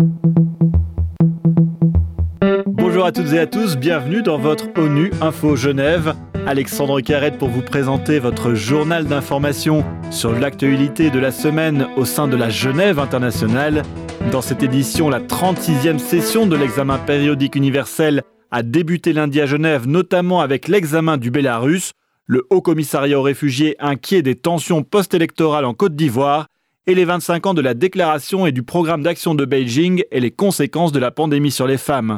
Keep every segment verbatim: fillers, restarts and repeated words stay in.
Bonjour à toutes et à tous, bienvenue dans votre ONU Info Genève. Alexandre Carrette pour vous présenter votre journal d'information sur l'actualité de la semaine au sein de la Genève internationale. Dans cette édition, la trente-sixième session de l'examen périodique universel a débuté lundi à Genève, notamment avec l'examen du Bélarus, le Haut Commissariat aux réfugiés inquiet des tensions post-électorales en Côte d'Ivoire et les vingt-cinq ans de la déclaration et du programme d'action de Beijing et les conséquences de la pandémie sur les femmes.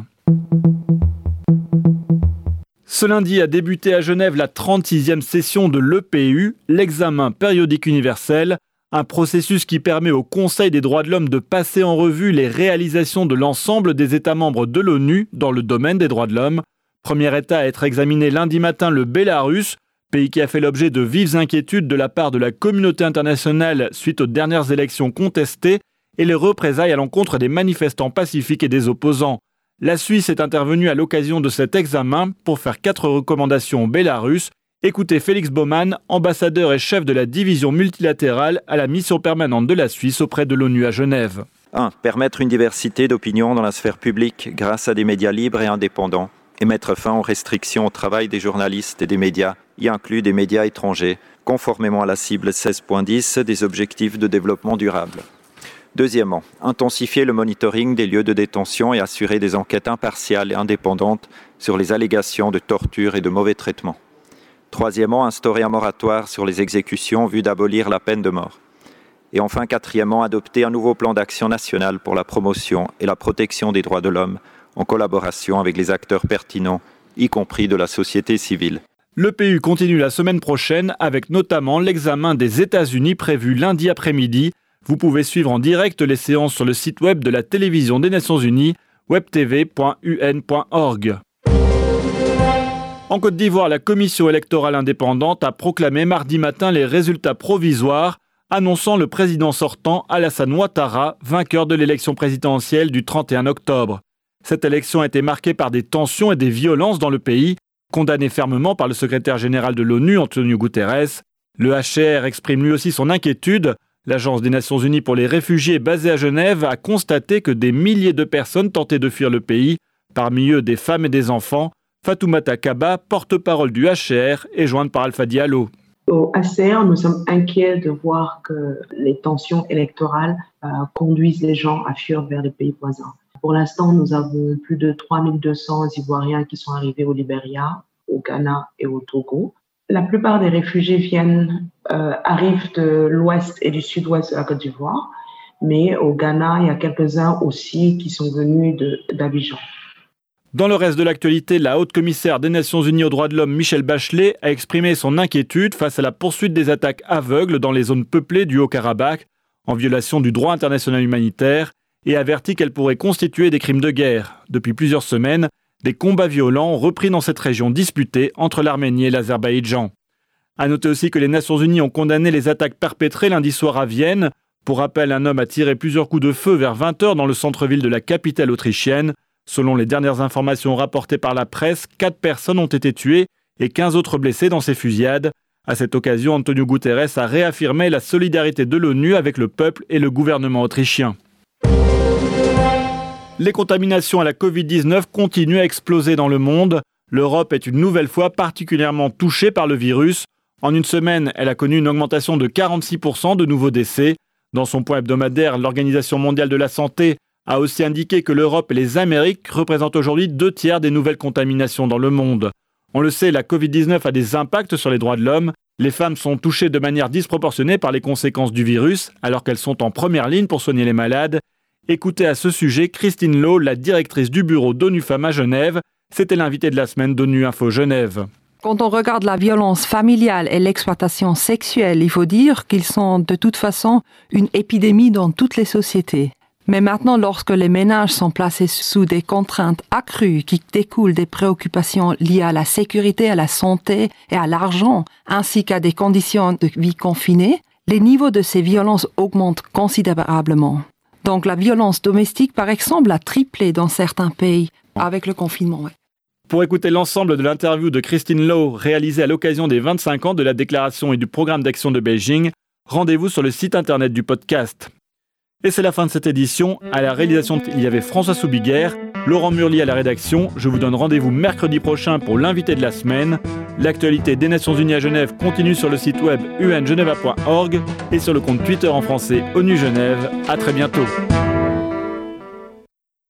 Ce lundi a débuté à Genève la trente-sixième session de l'E P U, l'examen périodique universel, un processus qui permet au Conseil des droits de l'homme de passer en revue les réalisations de l'ensemble des États membres de l'ONU dans le domaine des droits de l'homme. Premier État à être examiné lundi matin, le Bélarus, pays qui a fait l'objet de vives inquiétudes de la part de la communauté internationale suite aux dernières élections contestées et les représailles à l'encontre des manifestants pacifiques et des opposants. La Suisse est intervenue à l'occasion de cet examen pour faire quatre recommandations au Bélarus. Écoutez Félix Baumann, ambassadeur et chef de la division multilatérale à la mission permanente de la Suisse auprès de l'ONU à Genève. un. Permettre une diversité d'opinions dans la sphère publique grâce à des médias libres et indépendants et mettre fin aux restrictions au travail des journalistes et des médias, y inclus des médias étrangers, conformément à la cible seize point dix des objectifs de développement durable. Deuxièmement, intensifier le monitoring des lieux de détention et assurer des enquêtes impartiales et indépendantes sur les allégations de torture et de mauvais traitements. Troisièmement, instaurer un moratoire sur les exécutions en vue d'abolir la peine de mort. Et enfin, quatrièmement, adopter un nouveau plan d'action national pour la promotion et la protection des droits de l'homme en collaboration avec les acteurs pertinents, y compris de la société civile. L'E P U continue la semaine prochaine avec notamment l'examen des États-Unis prévu lundi après-midi. Vous pouvez suivre en direct les séances sur le site web de la télévision des Nations Unies, web t v point u n point org. En Côte d'Ivoire, la commission électorale indépendante a proclamé mardi matin les résultats provisoires, annonçant le président sortant Alassane Ouattara vainqueur de l'élection présidentielle du trente et un octobre. Cette élection a été marquée par des tensions et des violences dans le pays, condamnées fermement par le secrétaire général de l'ONU, Antonio Guterres. Le H C R exprime lui aussi son inquiétude. L'Agence des Nations Unies pour les réfugiés basée à Genève a constaté que des milliers de personnes tentaient de fuir le pays, parmi eux des femmes et des enfants. Fatoumata Kaba, porte-parole du H C R, est jointe par Alpha Diallo. Au H C R, nous sommes inquiets de voir que les tensions électorales euh, conduisent les gens à fuir vers les pays voisins. Pour l'instant, nous avons plus de trois mille deux cents Ivoiriens qui sont arrivés au Libéria, au Ghana et au Togo. La plupart des réfugiés viennent, euh, arrivent de l'ouest et du sud-ouest de la Côte d'Ivoire, mais au Ghana, il y a quelques-uns aussi qui sont venus de, d'Abidjan. Dans le reste de l'actualité, la haute commissaire des Nations Unies aux droits de l'homme, Michelle Bachelet, a exprimé son inquiétude face à la poursuite des attaques aveugles dans les zones peuplées du Haut-Karabakh, en violation du droit international humanitaire, et averti qu'elles pourraient constituer des crimes de guerre. Depuis plusieurs semaines, des combats violents ont repris dans cette région disputée entre l'Arménie et l'Azerbaïdjan. A noter aussi que les Nations Unies ont condamné les attaques perpétrées lundi soir à Vienne. Pour rappel, un homme a tiré plusieurs coups de feu vers vingt heures dans le centre-ville de la capitale autrichienne. Selon les dernières informations rapportées par la presse, quatre personnes ont été tuées et quinze autres blessées dans ces fusillades. À cette occasion, Antonio Guterres a réaffirmé la solidarité de l'ONU avec le peuple et le gouvernement autrichien. Les contaminations à la covid dix-neuf continuent à exploser dans le monde. L'Europe est une nouvelle fois particulièrement touchée par le virus. En une semaine, elle a connu une augmentation de quarante-six pour cent de nouveaux décès. Dans son point hebdomadaire, l'Organisation mondiale de la santé a aussi indiqué que l'Europe et les Amériques représentent aujourd'hui deux tiers des nouvelles contaminations dans le monde. On le sait, la covid dix-neuf a des impacts sur les droits de l'homme. Les femmes sont touchées de manière disproportionnée par les conséquences du virus, alors qu'elles sont en première ligne pour soigner les malades. Écoutez à ce sujet Christine Lowe, la directrice du bureau d'ONU Femmes à Genève. C'était l'invitée de la semaine d'ONU Info Genève. Quand on regarde la violence familiale et l'exploitation sexuelle, il faut dire qu'ils sont de toute façon une épidémie dans toutes les sociétés. Mais maintenant, lorsque les ménages sont placés sous des contraintes accrues qui découlent des préoccupations liées à la sécurité, à la santé et à l'argent, ainsi qu'à des conditions de vie confinées, les niveaux de ces violences augmentent considérablement. Donc la violence domestique, par exemple, a triplé dans certains pays avec le confinement. Ouais. Pour écouter l'ensemble de l'interview de Christine Lowe réalisée à l'occasion des vingt-cinq ans de la déclaration et du programme d'action de Beijing, rendez-vous sur le site internet du podcast. Et c'est la fin de cette édition. À la réalisation, il y avait François Soubiguerre, Laurent Murlier à la rédaction. Je vous donne rendez-vous mercredi prochain pour l'invité de la semaine. L'actualité des Nations Unies à Genève continue sur le site web u n geneva point org et sur le compte Twitter en français ONU Genève. À très bientôt.